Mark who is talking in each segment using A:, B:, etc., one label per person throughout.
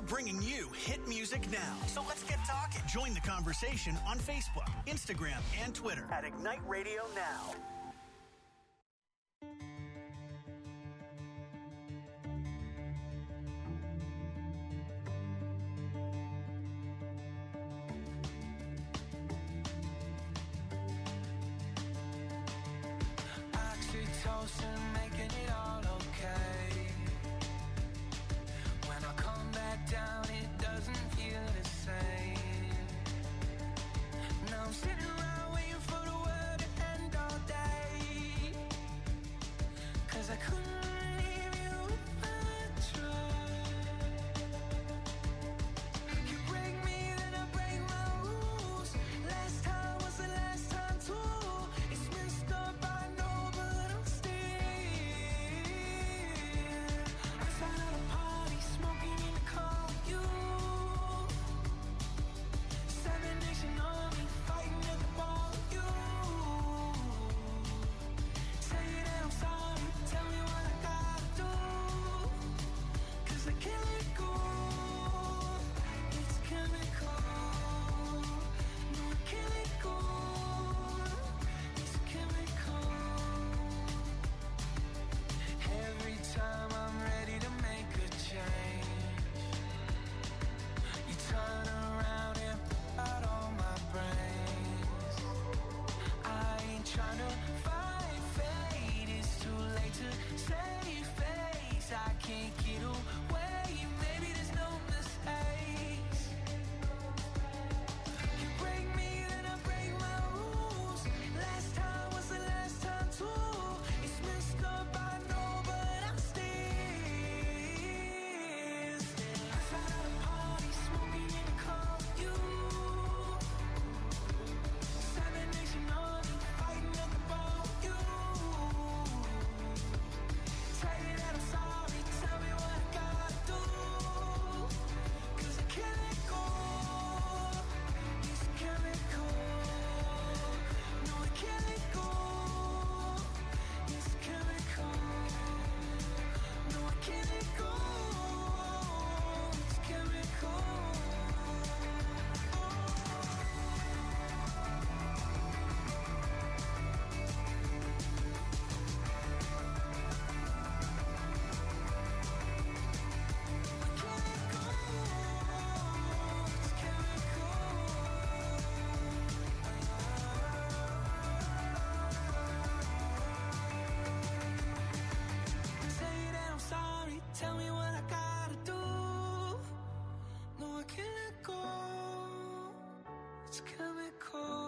A: bringing you hit music now. So let's get talking. Join the conversation on Facebook, Instagram, and Twitter at Ignite Radio Now.
B: Oxytocin, making it all okay. When I come back down, it doesn't feel the same. Now I'm sitting around waiting for the world to end all day. 'Cause I couldn't leave you if I tried. You break me, then I break my rules. Last time was the last time too. It's messed up, I know, but I'm still outside of the party, smoking in the car with you. Seven Nation Army, fighting at the bar with you. Say that I'm sorry, tell me what I gotta do. 'Cause I can't let go. It's chemical. No, I can't let go. It's chemical. Every time I'm ready to make a change, you turn around and put out all my brains. I ain't trying to fight fate, it's too late to save face. I can't get away, maybe there's no mistakes. You break me, then I break my rules. Last time was the last time too. It's messed up, I know, but I'm still outside of the party, smoking in the car with you. Seven Nation Army, fighting at the bar with you. Say that I'm sorry, tell me what I gotta do. 'Cause I can't let go. It's chemical. No, I can't let go. It's chemical. No, I can't let go. It's chemical. Say that I'm sorry, tell me what I gotta do. No, I can't let go. It's chemical.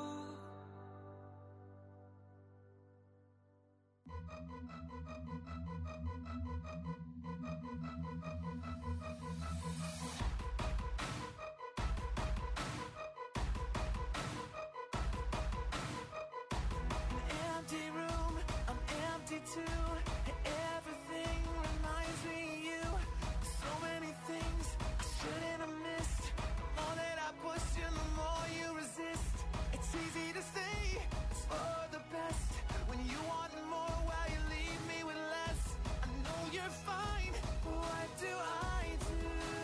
B: An empty room, I'm empty too. Everything reminds me of you. So many things I shouldn't have missed. The more that I push you, the more you resist. It's easy to say it's for the best when you want more while you leave me with less. I know you're fine, but what do I do?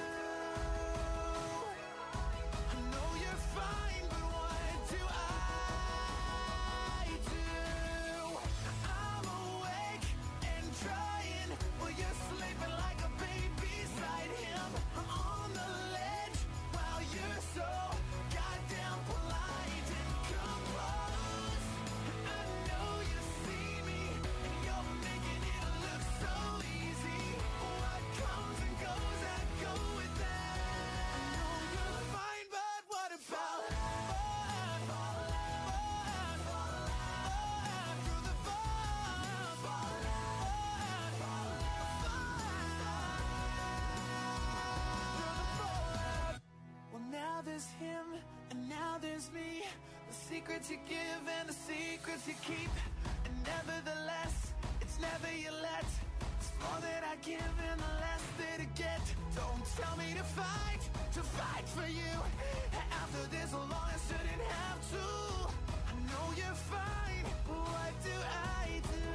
B: I know you're fine, but what do I do? I'm awake and trying, but you're sleeping like a baby beside him. I'm on the ledge while you're so goddamn polite and composed. I know you see me and you're making it look so easy. What comes and goes, I go with that. I know you're fine, but what about through the Well, now there's him and now there's me. The secrets you give and the secrets you keep. And nevertheless, it's never you let. It's more that I give and the less that I get. Don't tell me to fight for you. After this long, I shouldn't have to. I know you're fine, but what do I do?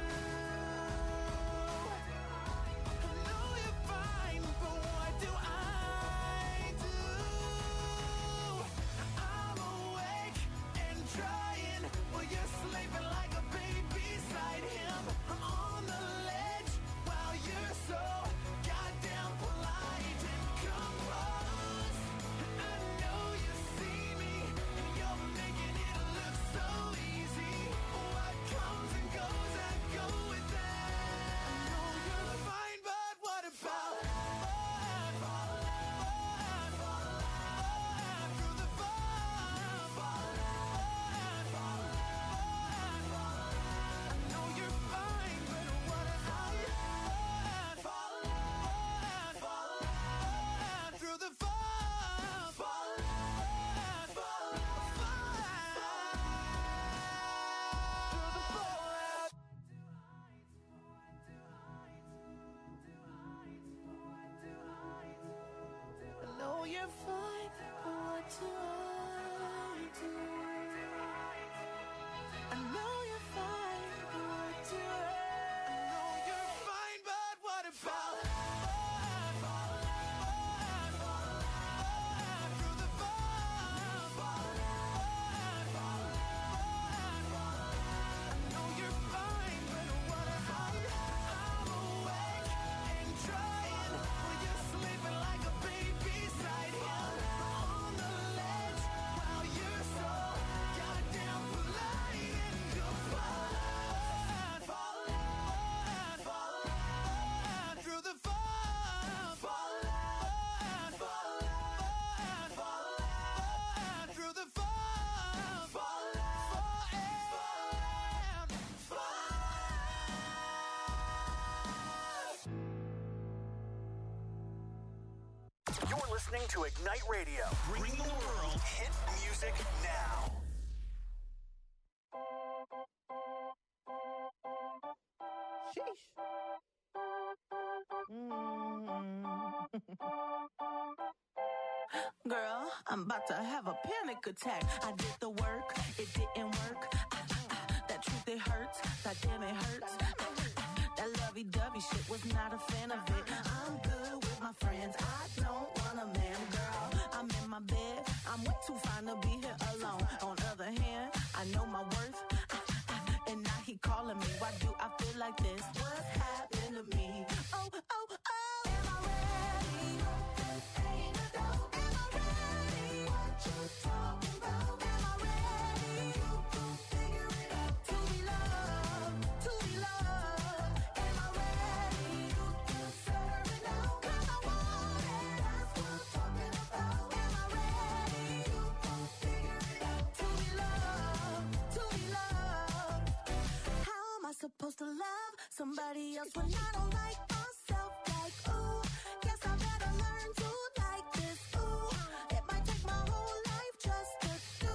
B: I know you're fine, but what do I
A: listening to Ignite Radio, bringing the world hit music now.
C: Sheesh. Girl, I'm about to have a panic attack. I did the work, it didn't work. That truth, it hurts. That damn, it hurts. That lovey-dovey shit, was not a fan of it. I'm good with my friends. I don't want a man, girl. I'm in my bed. I'm way too fine to be here alone. On the other hand, I know my worth. And now he calling me. Why do I feel like this? What's happened to me? Oh, oh, oh. Am I ready? Ain't a dope. Am I ready? What you talking about? Am I ready? You can figure it out. To be loved, to be loved. Am I ready? You can serve it now. 'Cause I want it. That's what I'm talking about. Am I ready? You can figure it out. To be loved, to be loved. How am I supposed to love somebody else when I don't like myself? Like, ooh, guess I better learn to like this. Ooh, it might take my whole life just to do.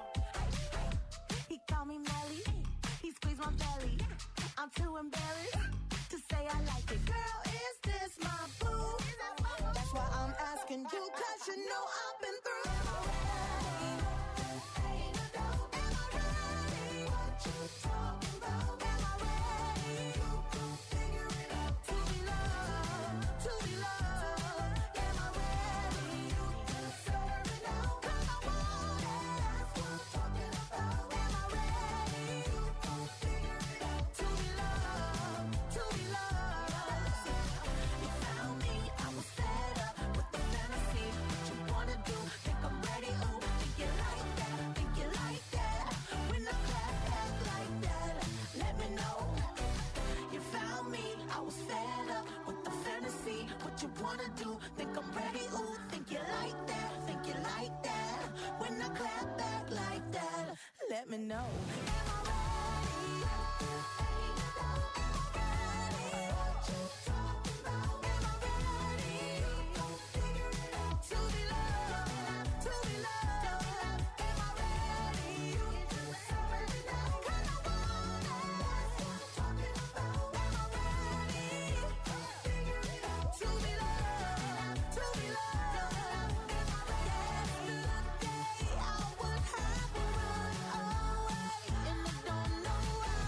C: He called me Melly, he squeezed my belly. I'm too embarrassed to say I like it. Girl, is this my boo? That's why I'm asking you, 'cause you know I've been through. Am I ready? Ain't a dope. Am I ready? What you talking about? Am I ready? You can figure it out. To be loved, to be loved. Am I ready? You can serve it now. 'Cause I want it. That's what I'm talking about. Am I ready? You can figure it out. To be loved, to be loved. You found me, I was fed up with the fantasy. What you wanna do? Think I'm ready? Ooh, think you like that? Think you like that? When I clap back like that, let me know. You found me, I was fed up with the fantasy. What you wanna do? Think I'm ready? Ooh, think you like that? Think you like that? When I clap back like that, let me know. Am I ready? Ain't a doubt. Am I ready? What you talking about? Am I ready? You gon' figure it out. To be loved, to be loved. Am I ready? You can serve it now. 'Cause I want it. That's what I'm talking about. Am I ready? You gon' figure it out. To be loved, to be loved. Am I ready? Yesterday I would have run away, and I don't know why.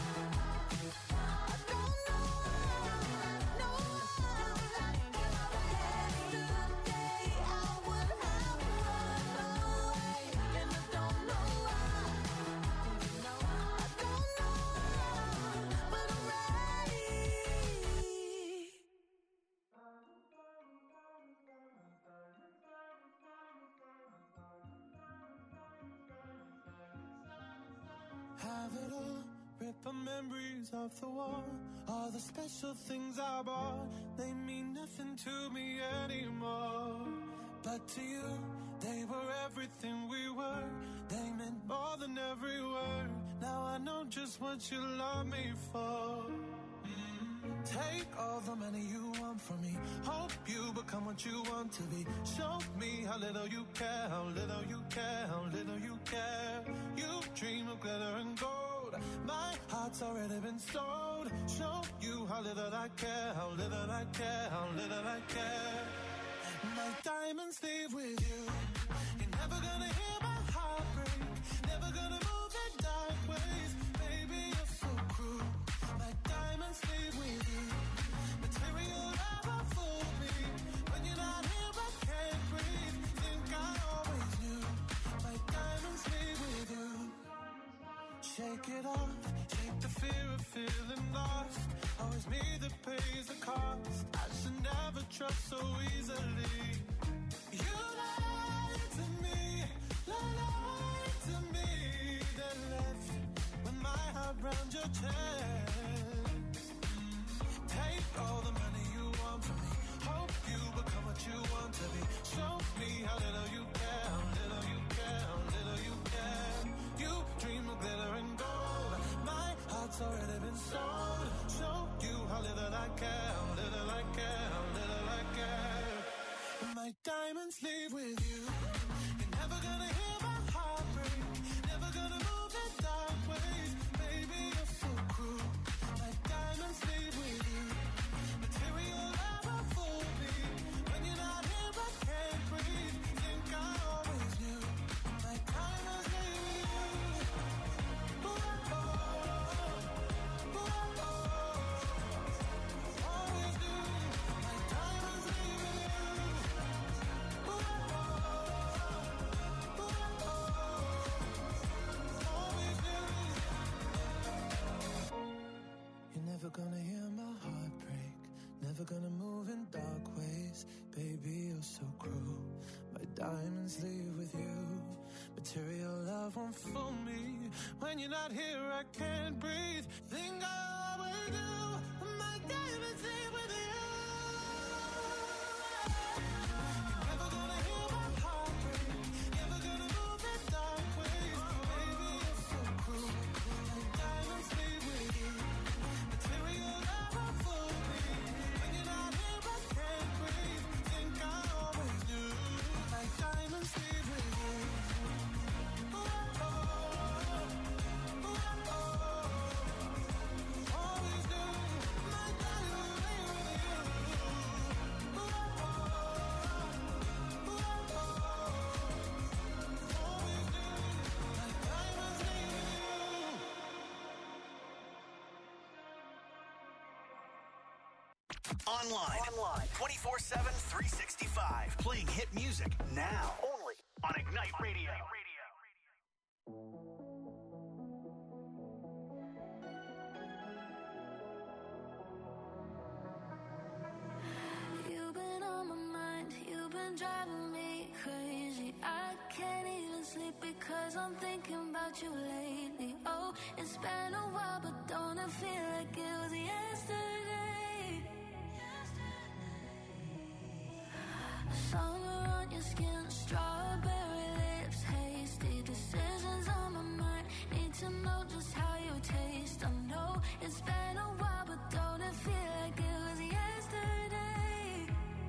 C: I don't know why. No, yesterday I would have run away, and I don't know why. I don't know why, but I'm ready.
B: Have it all, rip the memories off the wall. All the special things I bought, they mean nothing to me anymore. But to you, they were everything we were. They meant more than every word. Now I know just what you love me for. Take all the money you want from me. Hope you become what you want to be. Show me how little you care, how little you care, how little you care. You dream of glitter and gold. My heart's already been sold. Show you how little I care, how little I care, how little I care. My diamonds leave with you. You're never gonna hear my heart break. Never gonna move in dark ways. Baby, you're so cruel. My diamonds leave with you. Material never fooled me. When you're not here, I can't breathe. Think I always knew. My diamonds leave with you. Shake it off. Shake the fear of feeling lost. Always me that pays the cost. I should never trust so easily. You lied to me. Lied to me. Then left with my heart round your chest. Take all the money you want from me. Hope you become what you want to be. Show me how little you care, how little you care, how little you care. You dream of glitter and gold. My heart's already been sold. Show you how little I care, how little I care, how little I care. My diamond diamonds leave with you. You're never gonna hear my heart break, never gonna move in dark ways. Baby, you're so cruel. My diamonds leave with you. Material never fool me. When you're not here, I can't breathe. Think I always knew. My diamonds leave with you. Ooh, oh, ooh, oh, always knew. My diamonds leave with you. Ooh, oh, always knew. You're never gonna hear my heart break, never gonna move in dark ways. Baby, you're so cruel. My diamonds leave with you. Material love won't fool me. When you're not here, I can't breathe. Think I always do. My diamonds leave with you. You're never gonna hear my heart break, never gonna move in dark ways. Baby, you're so cruel. My diamonds leave with you. Material love won't fool me. When you're not here, I can't breathe. Think I always knew. My diamonds leave with you. Ooh, oh, ooh, oh, always knew. My diamonds leave with you. Ooh, oh, ooh, always knew. My diamonds leave with you.
A: Online 24/7, 365. Playing hit music now. Only on Ignite Radio.
D: You've been on my mind, you've been driving me crazy. I can't even sleep because I'm thinking about you lately. Oh, it's been a while, but don't it feel like it was yesterday? Summer on your skin, strawberry lips, hasty decisions on my mind. Need to know just how you taste. I know it's been a while, but don't it feel like it was yesterday?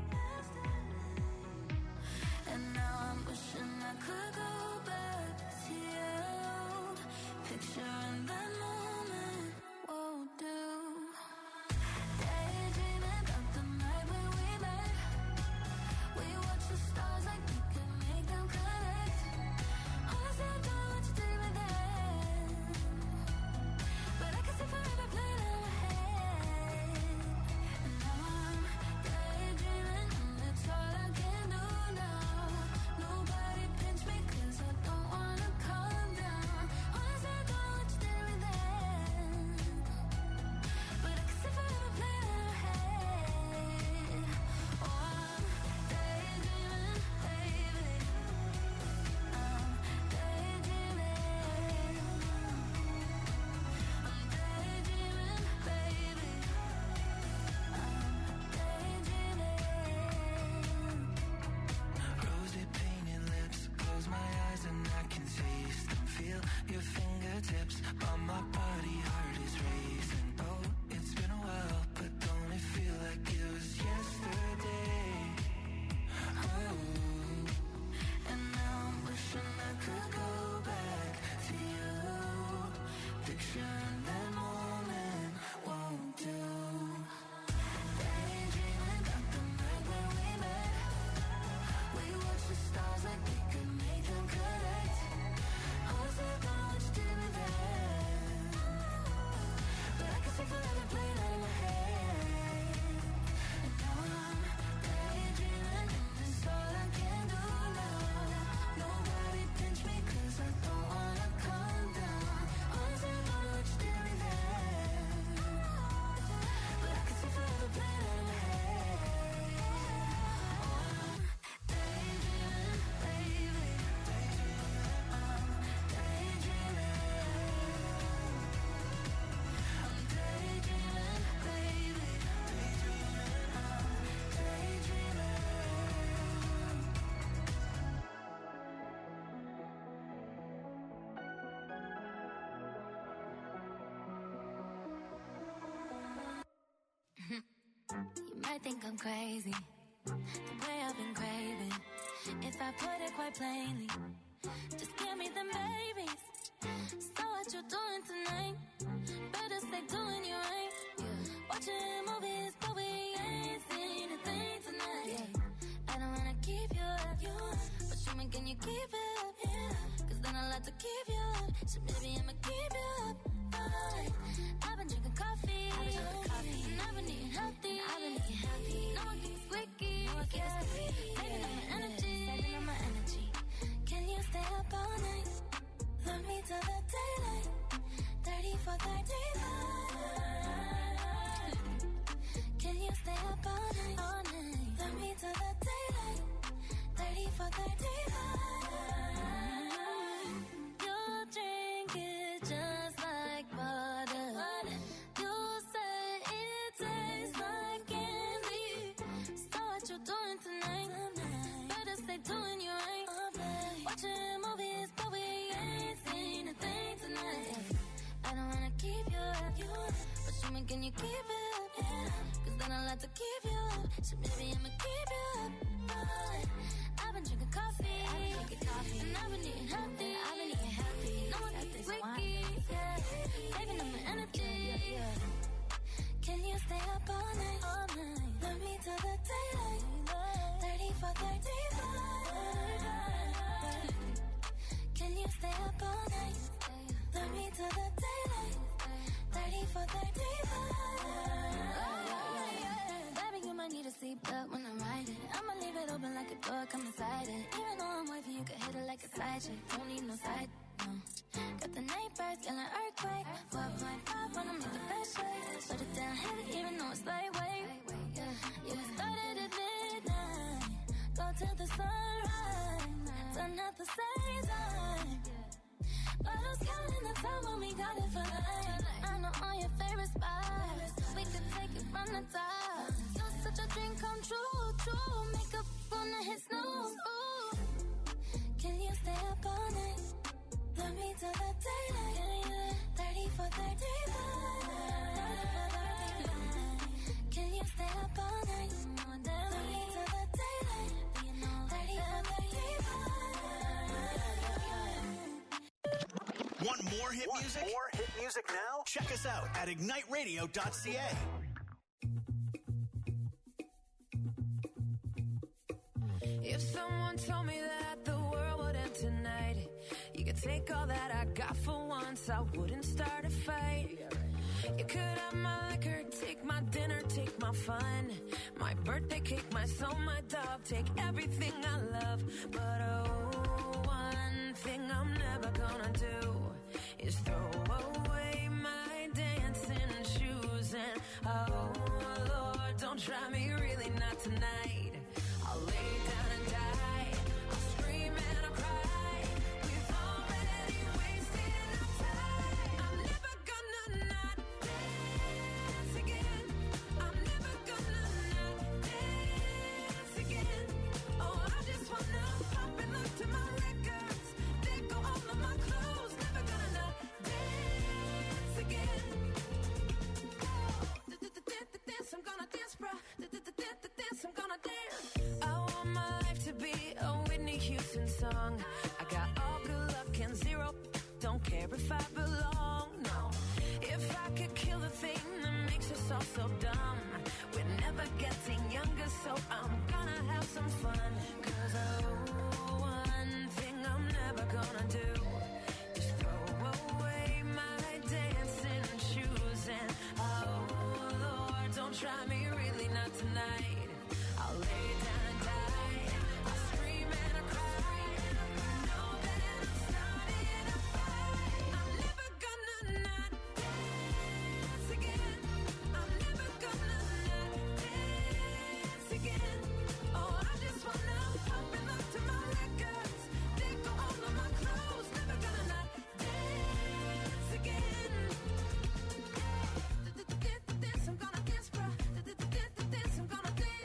D: And now I'm wishing I could go back to you. Picturing that moment won't do. Daydreaming about the night when we met. We watch the stars like we could make them connect. Honestly, I don't know what you did with that, but I can see forever playing in my head. And now I'm daydreaming, and it's all I can do now. Nobody pinch me 'cause I don't wanna calm down. Honestly, I don't know what you did with that, but I can see forever playing in my head. Oh, I'm daydreaming, baby. I'm daydreaming. I'm daydreaming, baby. I'm daydreaming.
B: Rosy painted lips, close my eyes and I can taste them. Feel your fingertips on my body, heart is racing. Oh, it's been a while, but don't it feel like it was yesterday? Oh, and now I'm wishing I could go back to you. Picturing that moment won't do. Daydreaming about the night when we met. We watch the stars like we could make them connect. Honestly, I don't know what you did with that, but I can see forever playing out in my head. And now I'm daydreaming, and it's all I can do now. Nobody pinch me 'cause I don't wanna calm down. Honestly, I don't know what you did with that, but I can see forever playing out in my head. Oh, I'm daydreaming, baby. I'm daydreaming. I'm daydreaming, baby. I'm daydreaming.
D: You might think I'm crazy, the way I've been craving If I put it quite plainly, just give me them babies. So what you doing tonight? Better stay doing you right. Watching movies, but we ain't seen a thing tonight. I don't wanna keep you up, but show me, can you keep it up? Cause then I'll have to keep you up. So maybe I'ma keep you up. I've been drinking coffee, and I've been eating healthy. No one keeps squeaky, saving up my energy. Can you stay up all night? Love me till the daylight. 30 for 35. Can you stay up all night? Love me till the daylight. 30 for 35. You drink it just like water. You say it tastes like candy. So what you doing tonight? Better stay doing you right. Watching movies, but we ain't seen a thing tonight. I don't wanna keep you up, but show me, can you keep it up? Cause then I'll have to keep you up. So maybe I'ma keep you up. I've been drinking coffee, and I've been eating healthy. No one keeps squeaky, saving up my energy. Can you stay up all night? Love me till the daylight. 30 for 35. Can you stay up all night? Love me till the daylight. 30 for 35. Baby, you might need a seatbelt when I'm riding. I'ma leave it open like a door, come inside it. Even though I'm wavy, you can hit it like a side chick. Don't need no side, no. Got the neighbors yelling earthquake. 4.5 when I make the best shake. Put it down heavy, even though it's lightweight. Yeah, we started at midnight. Go till the sunrise. Done at the same time. But who's counting the time when we got it for life? I know all your favorite spots. We could take it from the top. You're such a dream come true. Makeup gonna hit snooze. Ooh. Can you stay up all night? Love me till the daylight. 30 for 35. Can you stay up all night? Love me till the daylight. 30 for 35.
A: Want more hit music?
E: More hit music now?
A: Check us out at igniteradio.ca.
F: If someone told me that the world would end tonight, you could take all that I got for once, I wouldn't start a fight. You could have my liquor, take my dinner, take my fun, my birthday cake, my soul, my dog, take everything I love. But oh, one thing I'm never gonna do is throw away my dancing shoes. And oh Lord, don't try me, really not tonight. I'll lay down and die, I'll scream and I'll cry. We've already wasted our time. I'm never gonna not dance again. I'm never gonna not dance again. Oh, I just wanna pop and look to my records. They go all of my clothes. Never gonna not dance again. Dance, I'm gonna dance, bruh. Dance, I'm gonna dance. I want my life to be a Whitney Houston song. I got all good luck and zero. Don't care if I belong, no. If I could kill the thing that makes us all so dumb, we're never getting younger, so I'm gonna have some fun. Cause oh, one thing I'm never gonna do is throw away my dancing shoes. And oh Lord, don't try me, really not tonight. I'll lay down and die, I'll scream and I'll cry. Know that I'm starting a fight. I'm never gonna not dance again. I'm never gonna not dance again. Oh, I just wanna pop and look to my records. They go all of my clothes. Never gonna not dance again. Dance, I'm gonna dance, bruh. Dance, I'm gonna dance.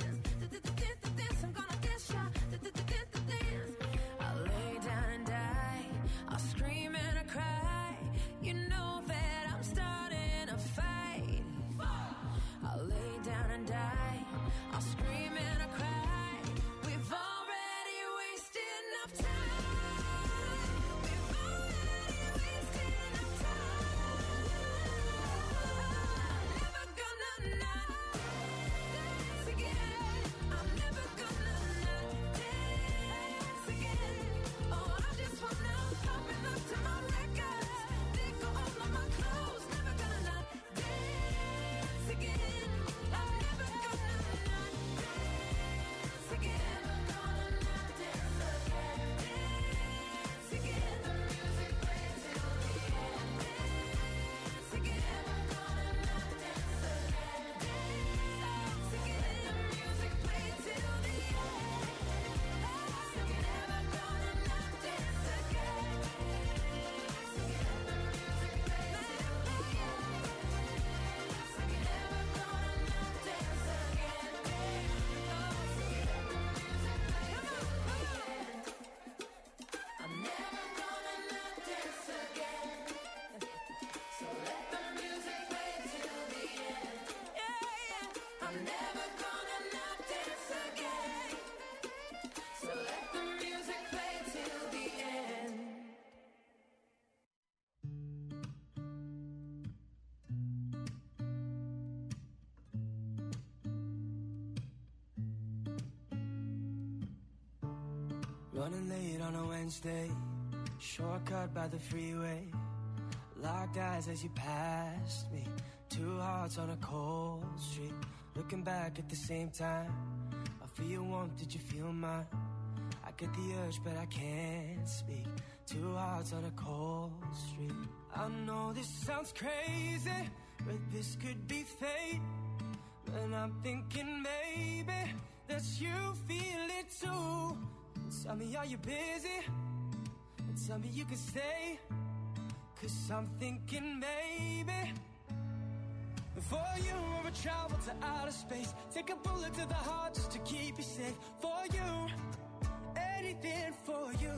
E: Running late on a Wednesday, shortcut by the freeway. Locked eyes as you passed me. Two hearts on a cold street. Looking back at the same time. I feel your warmth, did you feel mine? I get the urge, but I can't speak. Two hearts on a cold street. I know this sounds crazy, but this could be fate. And I'm thinking maybe that you feel it too. Tell me, are you busy? And tell me you can stay. Cause I'm thinking maybe for you I would travel to outer space. Take a bullet to the heart just to keep you safe. For you, anything for you.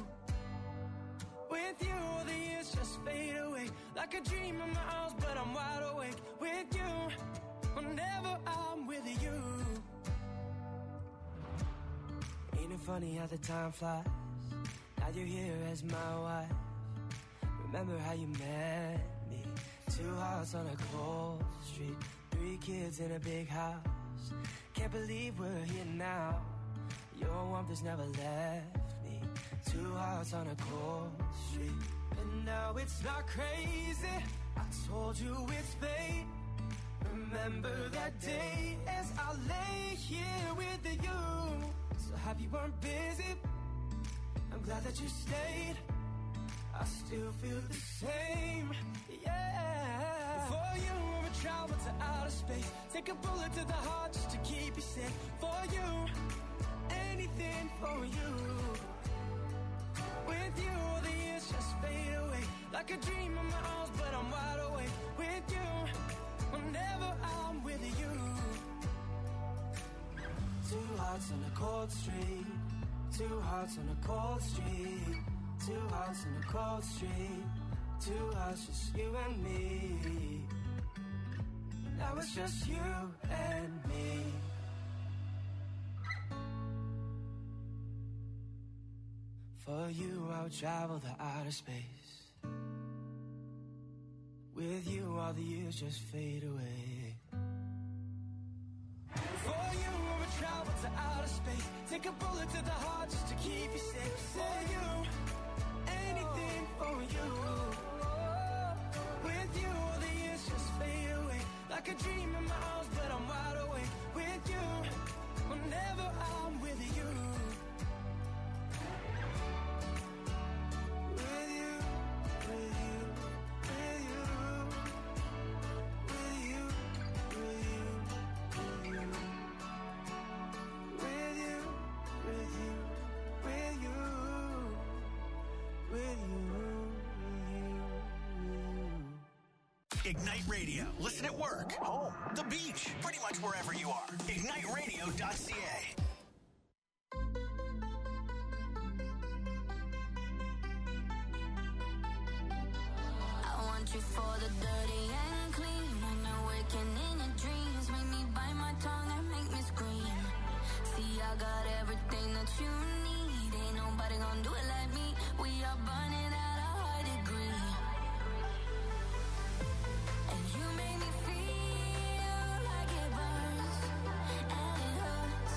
E: With you, all the years just fade away. Like a dream in my arms, but I'm wide awake. With you, whenever I'm with you. Ain't it funny how the time flies? Now you're here as my wife. Remember how you met me? Two hearts on a cold street. 3 kids in a big house. Can't believe we're here now. Your warmth has never left me. Two hearts on a cold street. And now it's not crazy. I told you it's fate. Remember that day as I lay here with you. So happy you weren't busy. I'm glad that you stayed. I still feel the same, yeah. For you, I would travel to outer space. Take a bullet to the heart just to keep you safe. For you, anything for you. With you, all the years just fade away. Like a dream in my arms, but I'm wide awake. With you, whenever I'm with you. Two hearts on a cold street. Two hearts on a cold street. Two hearts on a cold street. Two hearts, just you and me. Now it's just you and me. For you, I would travel the outer space. With you, all the years just fade away. For you, I would travel to outer space. Take a bullet to the heart just to keep you safe. For you, anything for you. With you, all the years just fade away. Like a dream in my arms, but I'm wide awake. With you, whenever I'm with you. With you, with you, with you. With you, with you, with you. With you, with you, with you. With you,
A: Ignite Radio. Listen at work, home, the beach, pretty much wherever you are. IgniteRadio.ca.
D: I want you for the dirty and clean. When you're waking in your dreams, make me bite my tongue and make me scream. See, I got everything that you need. Ain't nobody gonna do it like me. We are burning at a high degree. And you make me feel like it burns and it hurts.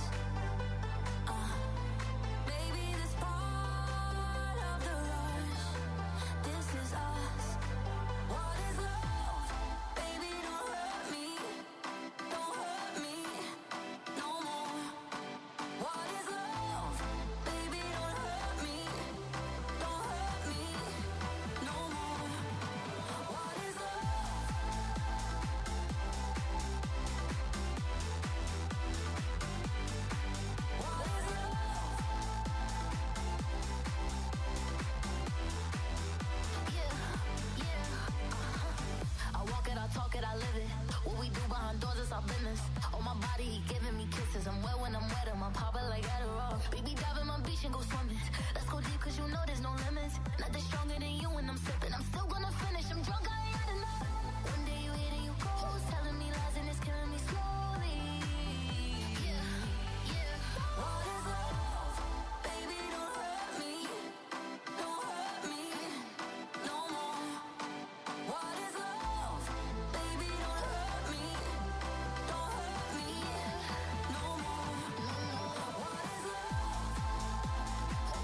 D: Baby, this part of the rush. This is us. What is love? Baby, don't hurt me. Don't hurt me no more. What is love? Baby, don't hurt me. Don't hurt me no more. What is love? What is love? Yeah. I walk it, I talk it, I live it. What we do behind doors is our business. On my body, he giving me kisses. I'm wet when I'm wet, I'm popping like Adderall. Baby, dive in my beach and go swimming. Let's go deep, cause you know there's no limits. Nothing stronger than you when I'm sipping. I'm still gonna finish, I'm drunk, I ain't had enough. One day you hit and you go, telling me lies and it's killing me slowly. Yeah. What is love? Baby, don't hurt me. Don't hurt me no more. What is love? Baby, don't hurt me. Don't hurt me no more. What is love?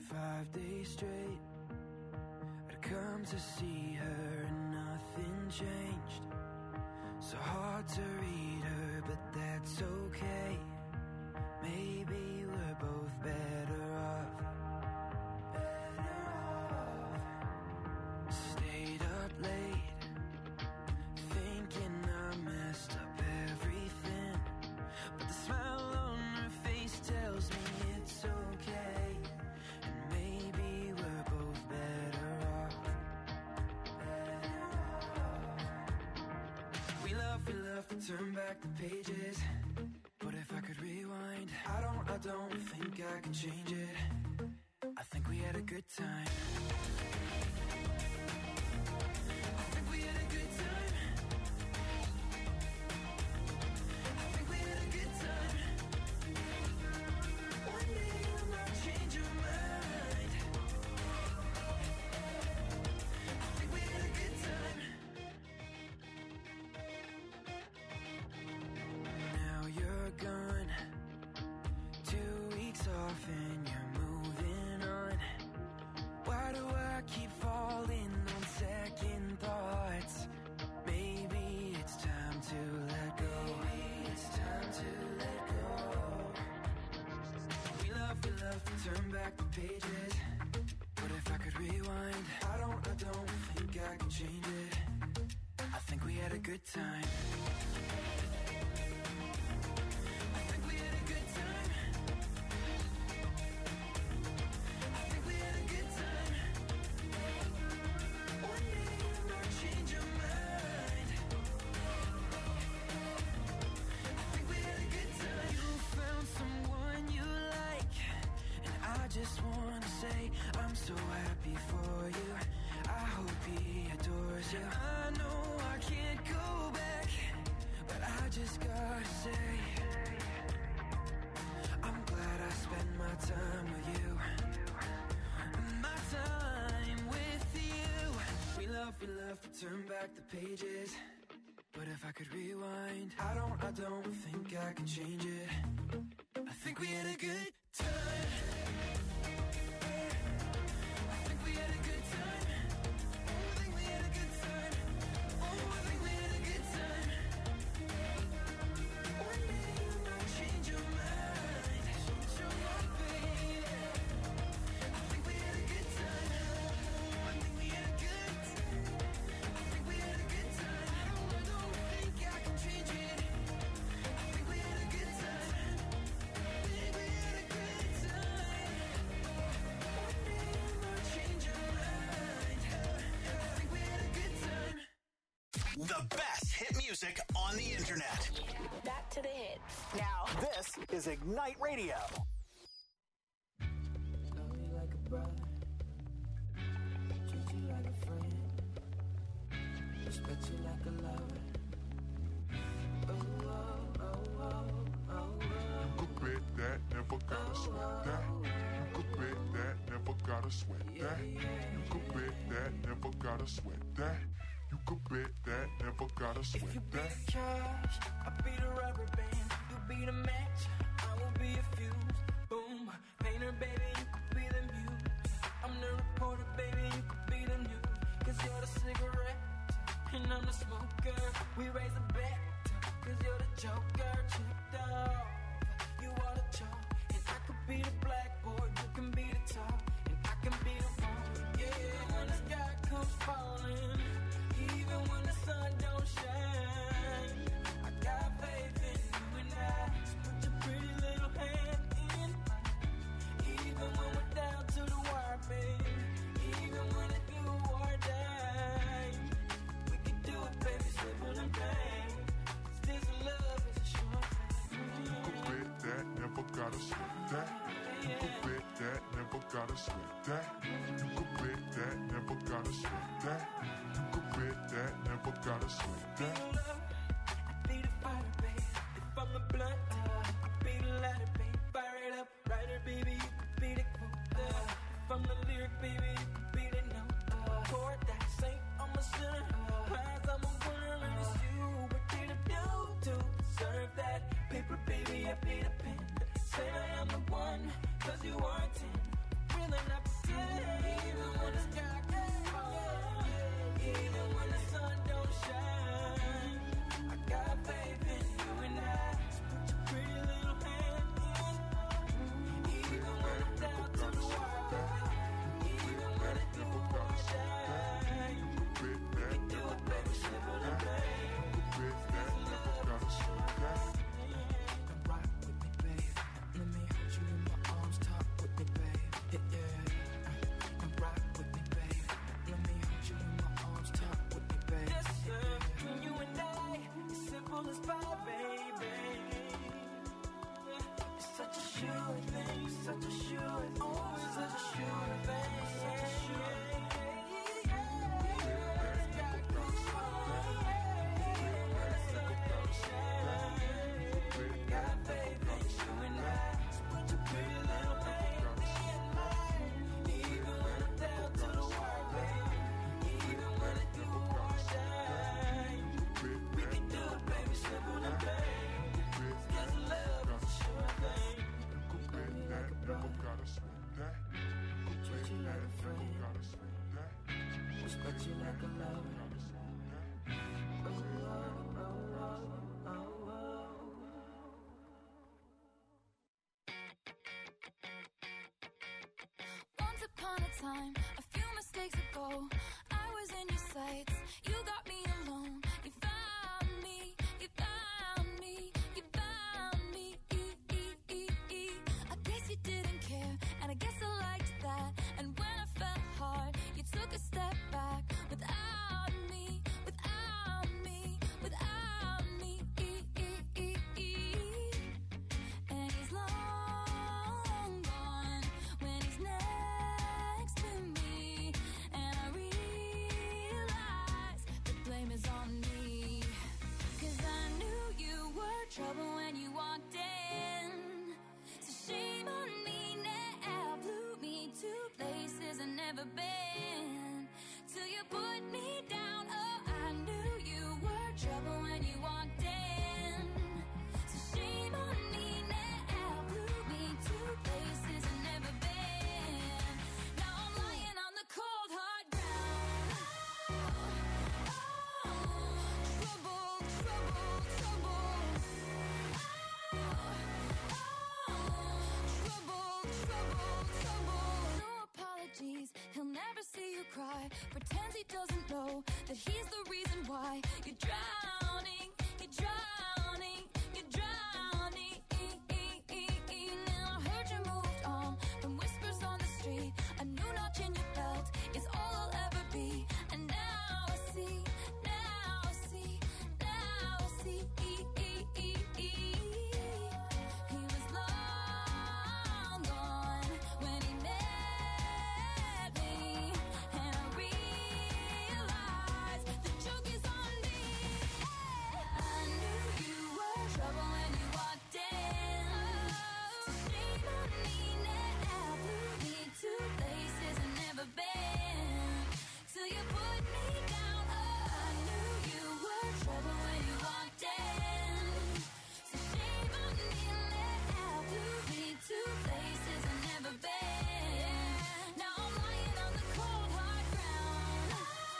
E: 5 days straight. I'd come to see her and nothing changed. So hard to read her, but that's okay. Maybe we're both better off. Stayed up late, thinking I messed up everything. But the smile on her face tells me it's okay. And maybe we're both better off. We love to turn back the pages. But if I could rewind, I don't think I could change it. I think we had a good time. I think we had a good time. I think we had a good time. One day you might change your mind. I think we had a good time. Now you're gone, 2 weeks off and you're moving on. Why do I keep falling on second thoughts? Maybe it's time to let go. Maybe it's time to let go. We love to turn back the pages. But if I could rewind, I don't think I could change it. I think we had a good time. I think we had a good time. I think we had a good time. One day you might change your mind. I think we had a good time. You found someone you like, and I just wanna say I'm so happy for you. I hope he adores you. I know I can't go back, but I just gotta say I'm glad I spent my time with you. My time with you. We love to turn back the pages. But if I could rewind, I don't think I can change it. I think we had a good time. I think we had a good time. Oh, I think we had a good time. Oh, I think we had a good time. One day you might change your mind. Change your mind, baby. I think we had a good time. I think we had a good time. I think we had a good time. I don't think I can change it. I think we had a good time. I think we had a good time. One day you might change your mind. I think we had a good time.
A: The best hit music on the internet.
G: Back to the hits.
A: Now, this is Ignite Radio.
E: Love you like a brother, treat you like a friend, respect you like a lover. Oh, oh, oh, oh, oh,
H: You could bet that, never gotta sweat that. You could bet that, never gotta sweat that. You could bet that, never gotta sweat that. You could bet that, never gotta
E: If
H: sweat
E: you be
H: that.
E: the cash, I'll be the rubber band. You be the match, I will be a fuse. Boom, painter, baby, you could be the muse. I'm the reporter, baby, you could be the news. Cause you're the cigarette, and I'm the smoker. We raise a bet, cause you're the joker. Chipped off, you are the chalk. And I could be the blackboard, you can be the top. And I can be the one, yeah, when the sky comes falling. Even when the sun don't shine, I got faith in you and I. So put your pretty little hand in mine. Even when we're down to the wire, babe. Even when it's do or die, we can do it, baby, simple and plain. 'Cause this love is a sure thing.
H: You could bet that, never gotta sweat that. You could bet that, never gotta sweat that. You could bet that, never gotta sweat that. You could bet that, never gotta sweat that.
E: I be the fire, babe. If I'm the blunt, I be the lighter, babe. Fire it up, writer, baby, you could be the quote. If I'm the lyric, baby, you could be the note. Chord that saint, I'm a sinner. Eyes, I'm a winner, and it's you. What did I do to deserve that? Paper, baby, I be the pen. Say that I'm the one, 'cause you are 10. Really not such a sure thing. Always such a sure thing. Such a sure thing.
D: Once upon a time, a few mistakes ago, I was in your sights. You got me alone. You found me. You found me. You found me. I guess you didn't care, and I guess I liked that. And when I fell hard, you took a step back. Without me, without me, without me. And he's long gone when he's next to me. And I realize the blame is on me. 'Cause I knew you were trouble when you walked in. So shame on me now, blew me to places I've never been. Till you put me down, oh, I knew you were trouble when you walked in. So shame on me now, blew me to places I've never been. Now I'm lying on the cold hard ground. Trouble, trouble, trouble. Trouble, trouble, trouble. No apologies, he'll never see you cry. Pretends he doesn't know that he's the reason why you're drowning, you're drowning, you're drowning. Now I heard you moved on from whispers on the street. A new notch in your belt is all I'll ever be. And now I see, now I see, now I see. He was long gone when he met me. And I realized the joke is on me. I knew you were trouble when you walked in. So shame on me now, blew me to places I've never been. Till you put me down, oh, I knew you were trouble when you walked in. So shame on me now, blew me to places I've never been. Now I'm lying on the cold hard ground.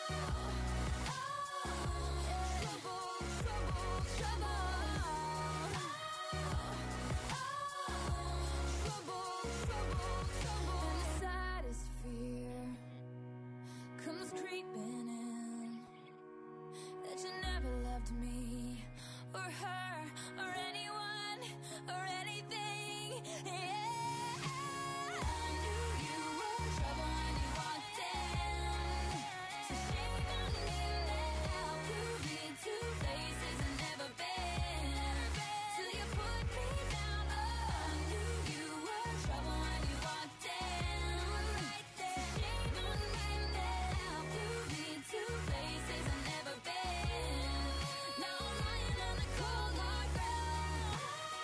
D: Trouble, trouble, trouble. Trouble, trouble, trouble. And the saddest fear comes creeping in, that you never loved me or her or anyone or anything. Yeah. I knew you were trouble when you walked in. So shame on me now, blew me to places I've never been. Till you put me down, oh, I knew you were trouble when you walked in. Right there. Shame on me now, blew me to places I've never been. Now I'm lying on the cold hard ground.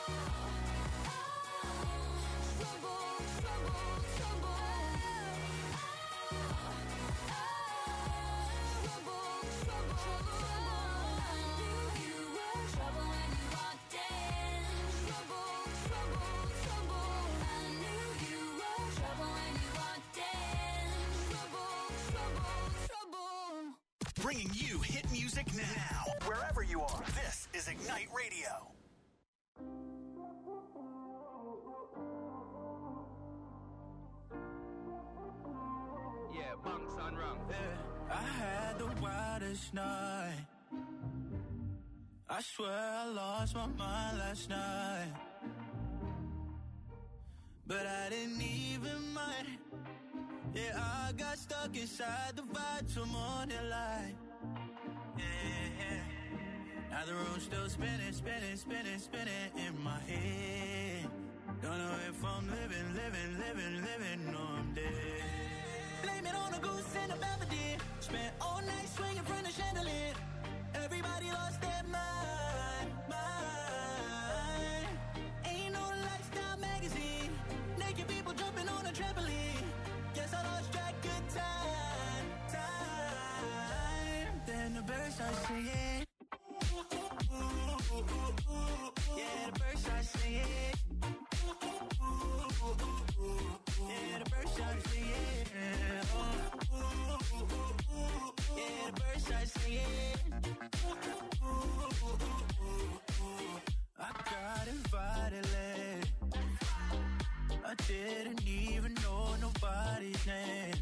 D: Trouble, trouble, trouble. Trouble, trouble, trouble. I knew you were trouble when you walked in. Trouble, trouble, trouble. I knew you were trouble when you walked in. Trouble, trouble, trouble.
A: Bringing you hit music now. Wherever you are, this is Ignite Radio.
I: Yeah, bunks on wrong.
B: I had the wildest night. I swear I lost my mind last night. But I didn't even mind. Yeah, I got stuck inside the vibe till morning light. Yeah. Now the room's still spinning, spinning, spinning, spinning in my head. Don't know if I'm living singing. Yeah, the birds start singing. Yeah, the birds start singing. Yeah, the birds start singing. I got invited late. I didn't even know nobody's name.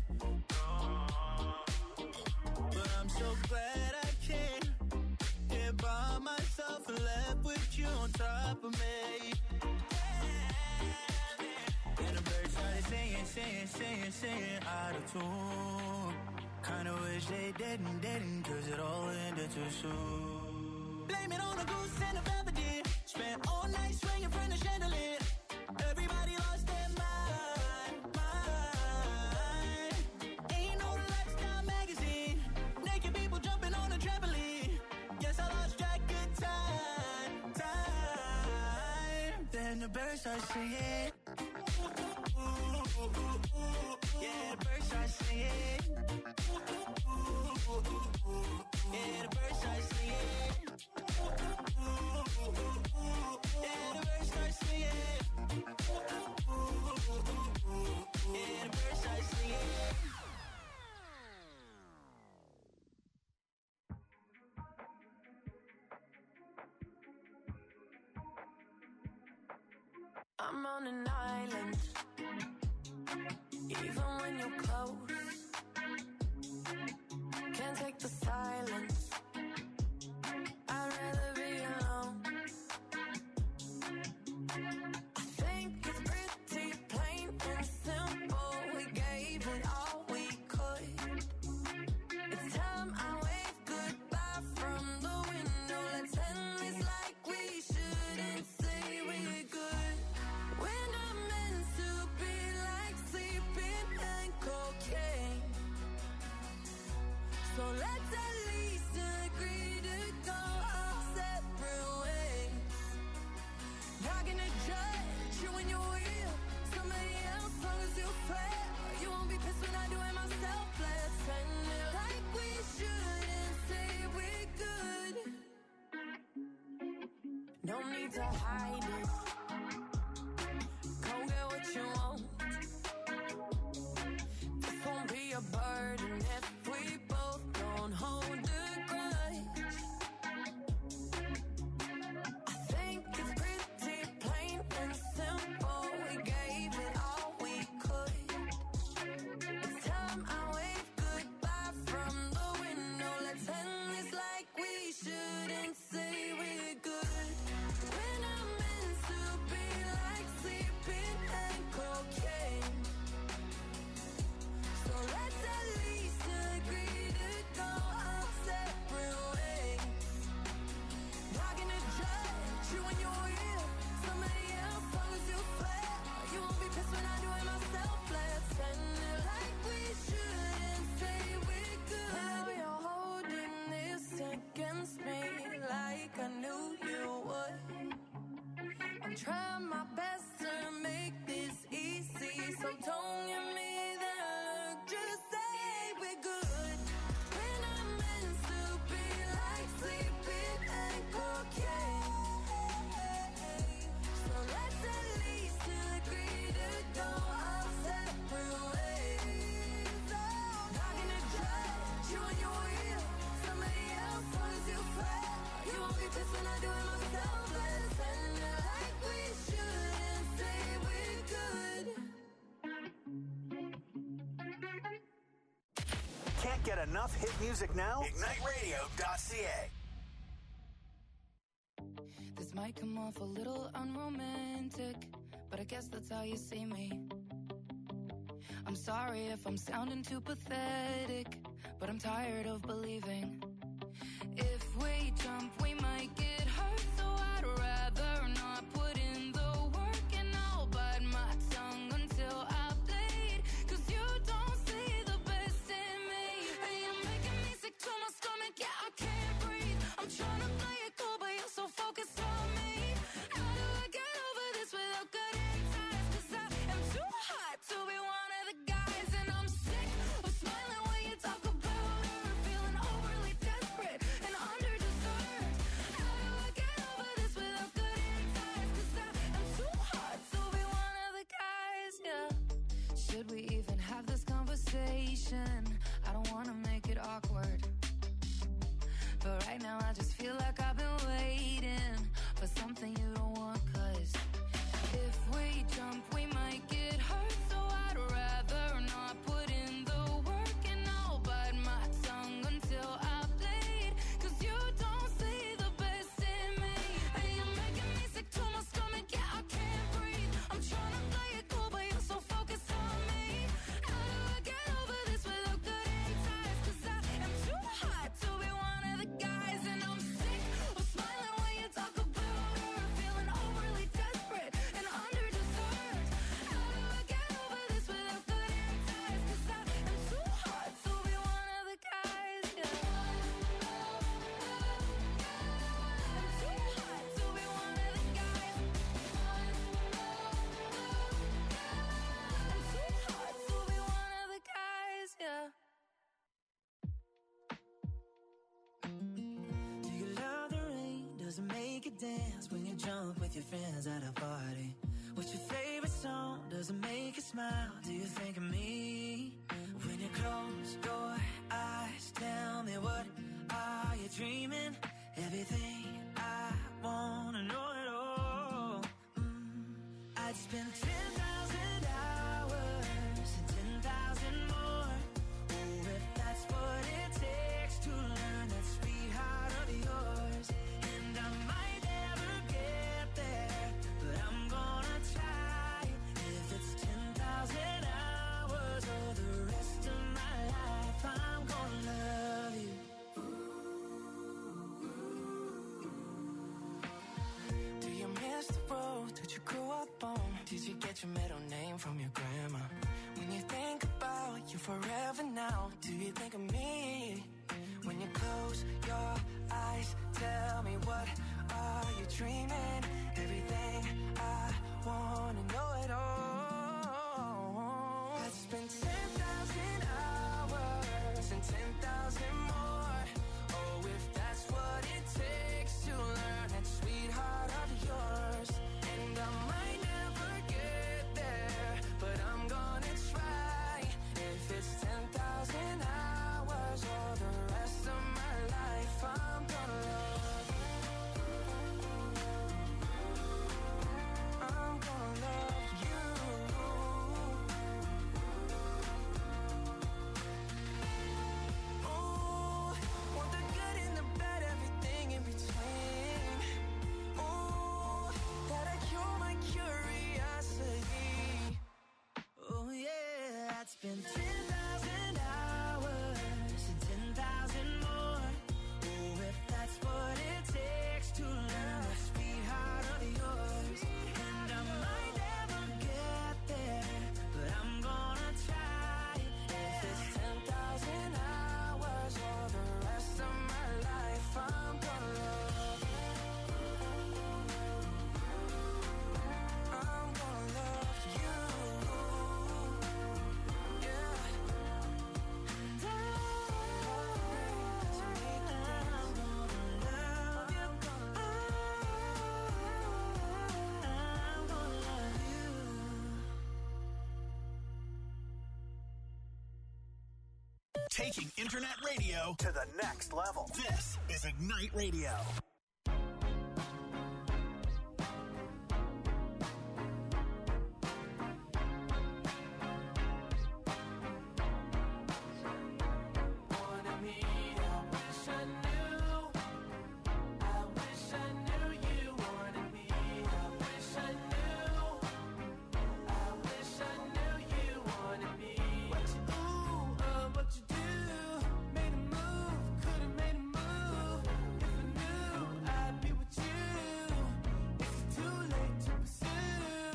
B: But I'm so glad I came here by myself and left with you on top of me. And the birds started singing, singing, singing, singing out of tune. Kinda wish they didn't, cause it all ended too soon. Blame it on a goose and a velvet deer. Spent all night swinging from the chandelier. Everybody lost their mind. Ain't no lifestyle magazine. Naked people jumping on a trampoline. Yes, I lost track of time. Then the birds start singing. Yeah, the birds start singing. Yeah, the birds start singing. Yeah, the birds start singing. Yeah, the birds start singing.
F: I'm on an island, even when you're close. Can't take the silence. I'd rather be alone. I think it's pretty plain and simple. We gave it all we could. It's time I wave goodbye from the window. Let's end this like we shouldn't say we're good. We're not meant to be like sleeping and cocaine. So let's at least agree to go our separate ways. Not gonna judge you when you're with somebody else, long as you swear. You won't be pissed when I do it myself. Let's end it like we shouldn't say we're good. No need to hide it. Go get what you want. This won't be a burden if we both don't hold a grudge. I think it's pretty plain and simple. We gave it all we could. It's time I wave goodbye from the window. Let's end this like we shouldn't say we're good. We're not meant to be like sleeping and cocaine. So let's at least agree to go our separate ways. Not gonna judge you when you're with somebody else, long as you swear. You won't be pissed when I do it myself. Let's end it like we shouldn't say we're good. Now you're holding this against me like I knew you would. I'm trying my best to make this easy, so don't give me that look, just say we're good. We're not meant to be like sleeping and cocaine. So let's at least agree to go our separate ways. Not gonna judge you when you're with somebody else, long as you swear. You won't be pissed when I do it myself. Let's end it like we shouldn't say we're good.
A: Can't get enough hit music now? IgniteRadio.ca.
I: This might come off a little unromantic, but I guess that's how you see me. I'm sorry if I'm sounding too pathetic, but I'm tired of believing. If we jump, we might get hurt, so I'd rather not put in the work, and I'll bite my tongue until I bleed. Cause you don't see the best in me, and you're making me sick to my stomach, yeah, I can't breathe. I'm trying to play it cool, but you're so focused on me. How do I get over this without cutting ties? Cause I am too hot to be one of the guys, and I'm sick of smiling when you talk about her, feeling overly desperate and under something you don't want. 'Cause if we jump, we might get hurt. So I'd rather not put in the work, and I'll bite my tongue until I bleed. 'Cause you don't see the best in me, and you're making me sick to my stomach. Yeah, I can't breathe. I'm trying to play it cool, but you're so focused on me. How do I get over this without cutting ties? 'Cause I am too hot to be one of the guys, and I'm sick of smiling when you talk about her. Feeling overly desperate and underdeserved. How do I get over this without cutting ties? 'Cause I am too hot to be one of the guys. Yeah. I'm too hot to be one of the guys. I'm too hot to be one of the guys. Yeah.
E: Do you love the rain? Does it make you dance when you jump with your friends at a party? What's your favorite song? Does it make you smile? Do you think of me? When you close your eyes, tell me, what are you dreaming? Everything I wanna know it all. I'd spend 10,000 hours and 10,000 more. Oh, if that's what it takes to learn that sweet heart of yours. And I might never get there, but I'm gonna try. If it's 10,000 hours or the rest of my life, I'm gonna love you. Do you miss the road that you grew up on? Did you get your middle name from your grandma? When you think about you forever now, do you think of me? When you close your eyes, tell me, what are you dreaming? Everything I wanna know it all. I'd spend 10,000 hours and 10,000 more. Oh, if that's what it takes to learn that sweetheart of yours. And I might never get there, but I'm gonna try. If it's 10,000 hours or the rest of my life, I'm gonna love you. I'm gonna love you. Ooh, want the good and the bad, everything in between. Ooh, that'll cure my curiosity. Oh yeah, I'd spend 10,000 hours and 10,000 more. Oh, if that's what it takes to learn that sweetheart of yours. And I might never get there, but I'm gonna try. If it's 10,000 hours or the rest of my life, I'm gonna love you. I'm gonna love you. Yeah. And I'm gonna love you.
A: Taking internet radio to the next level. This is Ignite Radio.
E: Wanna meet, I wish I knew. I wish I knew you wanted me. I wish I knew. I wish I knew you wanted me. What you what you do? Made a move, could've made a move. If I knew, I'd be with you. Is it too late to pursue?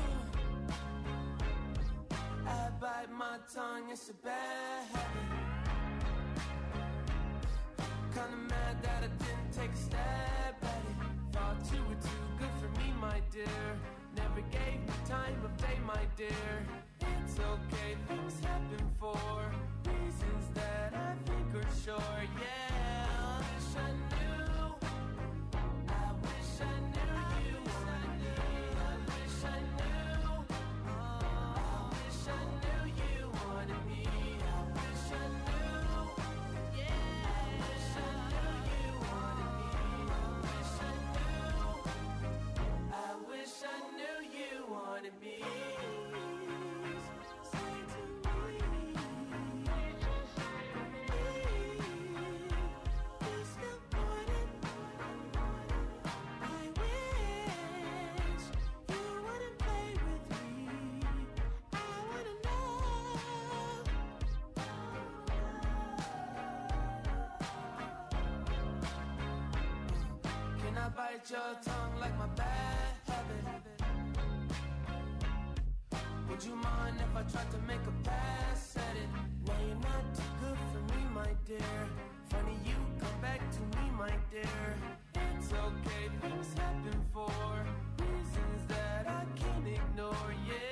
E: I bite my tongue, it's a bad habit. Kinda mad that I didn't take a stab at it. Thought you were too good for me, my dear. Never gave me time of day, my dear. It's okay, things happen for reasons that I think are sure. Yeah, I wish I knew. I wish I knew you wanted me. I wish I knew. I wish I knew you wanted me. I wish I knew. Yeah, I wish I knew you wanted me. I wish I knew. bite your tongue like my bad habit. Would you mind if I tried to make a pass at it? Now you're not too good for me, my dear. Funny you come back to me, my dear. It's okay, things happen for reasons that I can't ignore, yeah.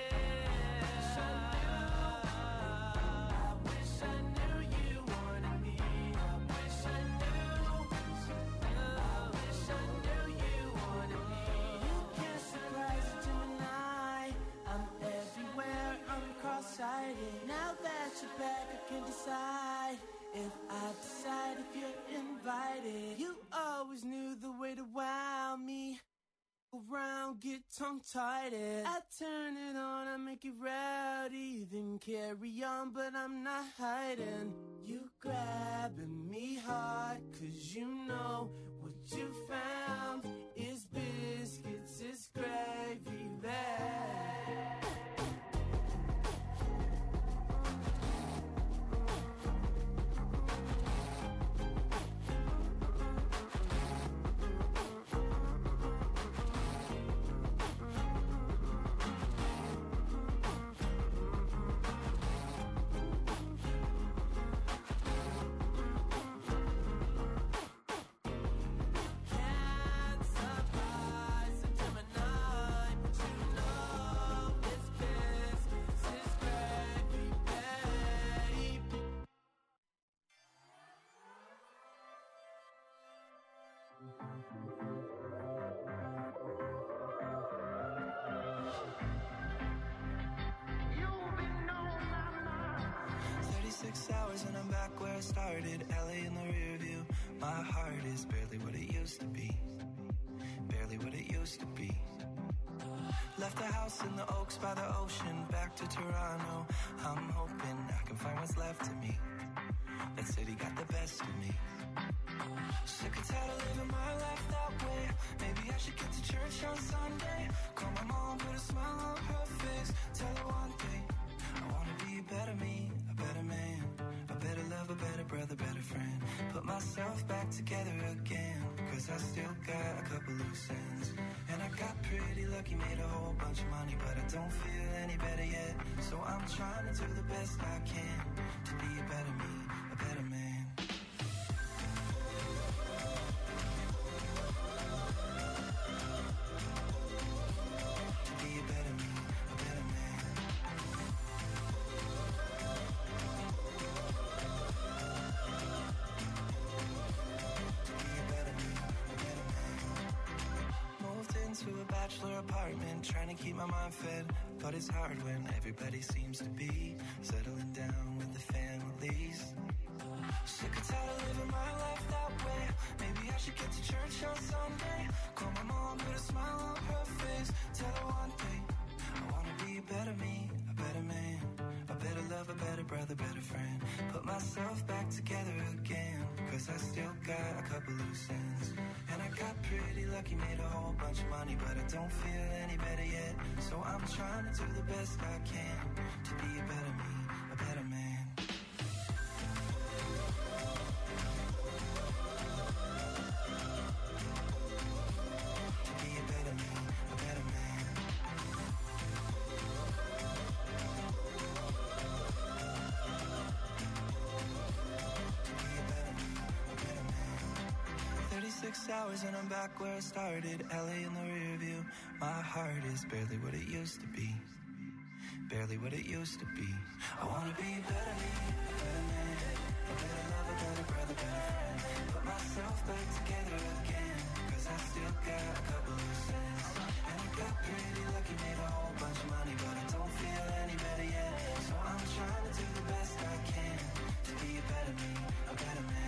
E: I wish I knew you wanted me. I wish I knew. I wish I knew you wanted me. You can't surprise a Gemini. I'm everywhere, I'm cross-sighted. Now that you're back, I can decide if I decide if you're invited. You always knew the way to wow me. Around, get tongue-tied. I turn it on, I make it rowdy. Then carry on, but I'm not hiding. You grabbing me hard, cause you know what you found is biscuits, is gravy bag. Hours and I'm back where I started. LA in the rear view. My heart is barely what it used to be. Barely what it used to be. Left the house in the Oaks by the ocean. Back to Toronto. I'm hoping I can find what's left of me. That city got the best of me. Sick and tired of living my life that way. Maybe I should get to church on Sunday. Call my mom, put a smile on her face. Tell her one thing, I wanna be a better me, a better man, a better love, a better brother, better friend. Put myself back together again, cause I still got a couple loose ends. And I got pretty lucky, made a whole bunch of money, but I don't feel any better yet. So I'm trying to do the best I can to be a better me, a better man. To a bachelor apartment, trying to keep my mind fed, but it's hard when everybody seems to be settling down with the families. Sick and tired of living my life that way. Maybe I should get to church on Sunday. Call my mom, put a smile on her face. Tell her one thing, I wanna be a better me, a better man, a better love, a better brother, better friend. Put myself back together again, cause I still got a couple loose ends. And I got pretty lucky, made a whole bunch of money, but I don't feel any better yet. So I'm trying to do the best I can to be a better me, a better man. To be a better me, a better man. To be a better me, a better man. 36 hours and I'm back where I started. LA in the rear view. My heart is barely what it used to be. Barely what it used to be. I wanna be a better me, a better man, a better love, a better brother, better friend. Put myself back together again, cause I still got a couple loose ends. And I got pretty lucky, made a whole bunch of money, but I don't feel any better yet. So I'm trying to do the best I can to be a better me, a better man.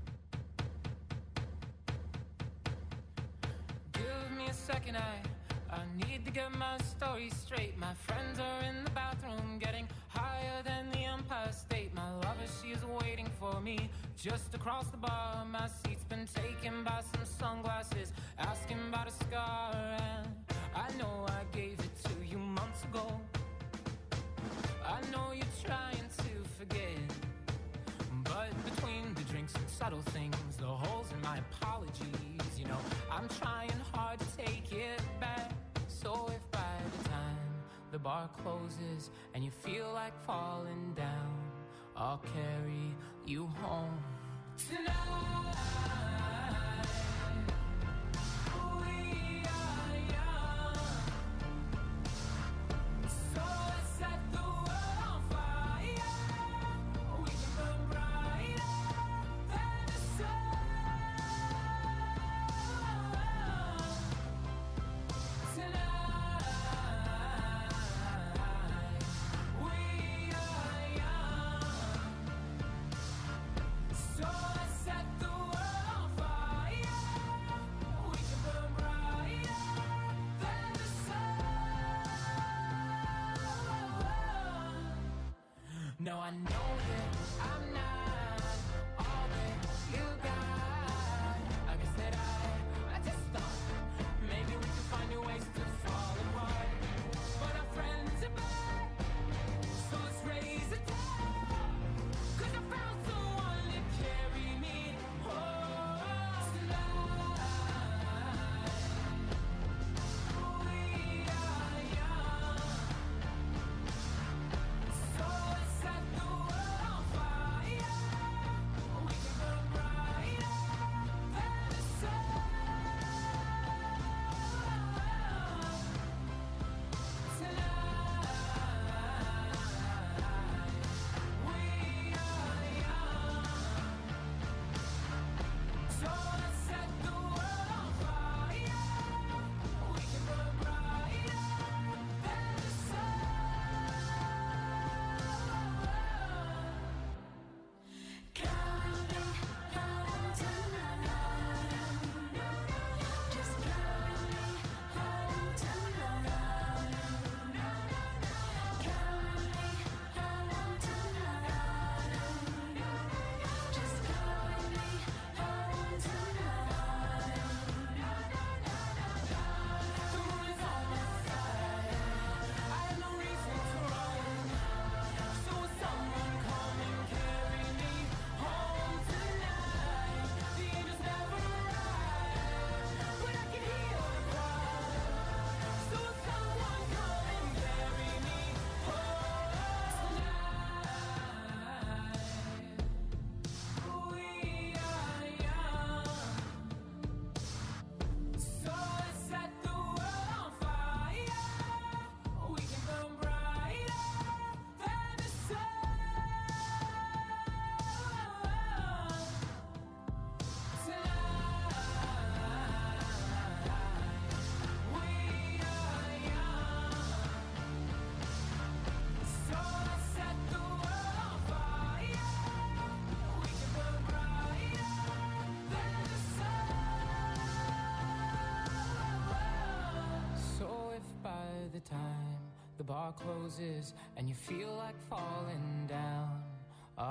J: Second, I need to get my story straight. My friends are in the bathroom getting higher than the Empire State. My lover, she's waiting for me just across the bar. My seat's been taken by some sunglasses, asking about a scar. And I know I gave it to you months ago. I know you're trying to forget, but between the drinks and subtle things, the holes in my apologies, you know, I'm trying hard to take it back. So if by the time the bar closes and you feel like falling down, I'll carry you home tonight. No, I know that I'm not all that you got. I guess that I just thought maybe we could find new ways to fall apart. But our friends are back, so let's raise a toast. 'Cause I found someone to carry me home tonight. We are young, so let's set the world on fire. We can burn brighter than the sun. Tonight, we are young, so let's set the world on fire. We can burn brighter than the sun. Carry me home tonight. Just carry me home tonight. Carry me home tonight. Just carry me home tonight. The moon is on my side. I have no reason to run. So will someone come and carry me home tonight? The angels never arrive, but I can hear the cry. So will someone come and carry me home tonight? We are young, so let's set the world on fire. We can burn brighter than the sun. Tonight, we are young, so let's set the world on fire. We can burn brighter than the sun. So if by the time the bar closes and you feel like falling down,